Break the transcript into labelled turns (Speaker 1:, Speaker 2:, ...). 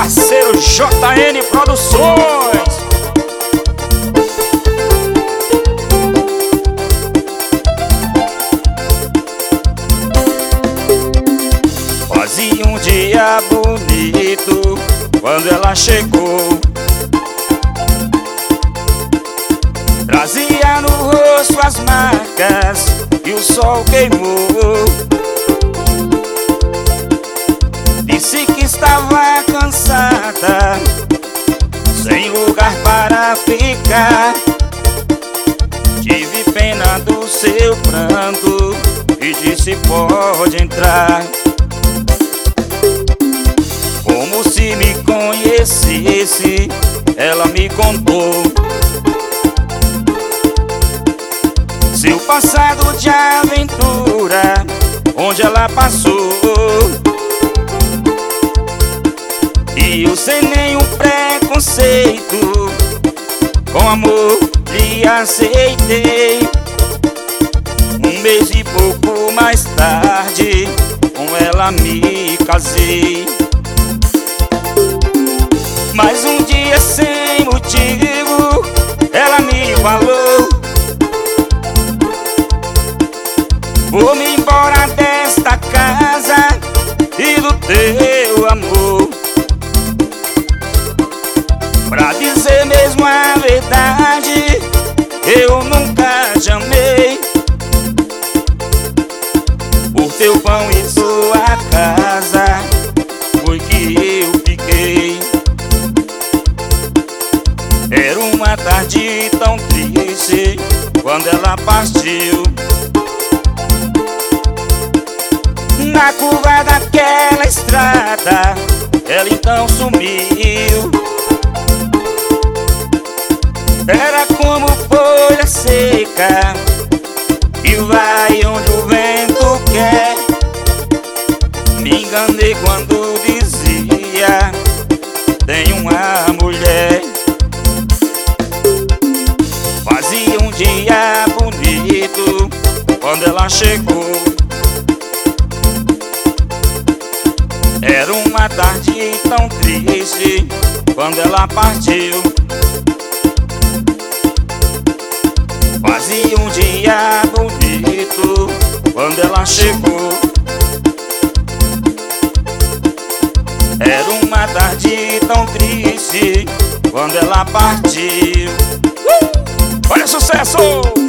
Speaker 1: parceiro JN Produções. Fazia um dia bonito quando ela chegou. Trazia no rosto as marcas que o sol queimou. Disse que estava cansada, sem lugar para ficar. Tive pena do seu pranto e disse: pode entrar. Como se me conhecesse, ela me contou seu passado de aventura, onde ela passou. E eu sem nenhum preconceito, com amor lhe aceitei. Um mês e pouco mais tarde, com ela me casei. Mas um dia sem motivo, ela me falou: vou-me embora desta casa e do teu amor. Pra dizer mesmo a verdade, eu nunca te amei. Por teu pão e sua casa foi que eu fiquei. Era uma tarde tão triste quando ela partiu. Na curva daquela estrada, ela então sumiu. Era como folha seca que vai onde o vento quer. Me enganei quando dizia: tem uma mulher. Fazia um dia bonito quando ela chegou. Era uma tarde tão triste quando ela partiu. Fazia um dia bonito quando ela chegou. Era uma tarde tão triste quando ela partiu. Olha o sucesso!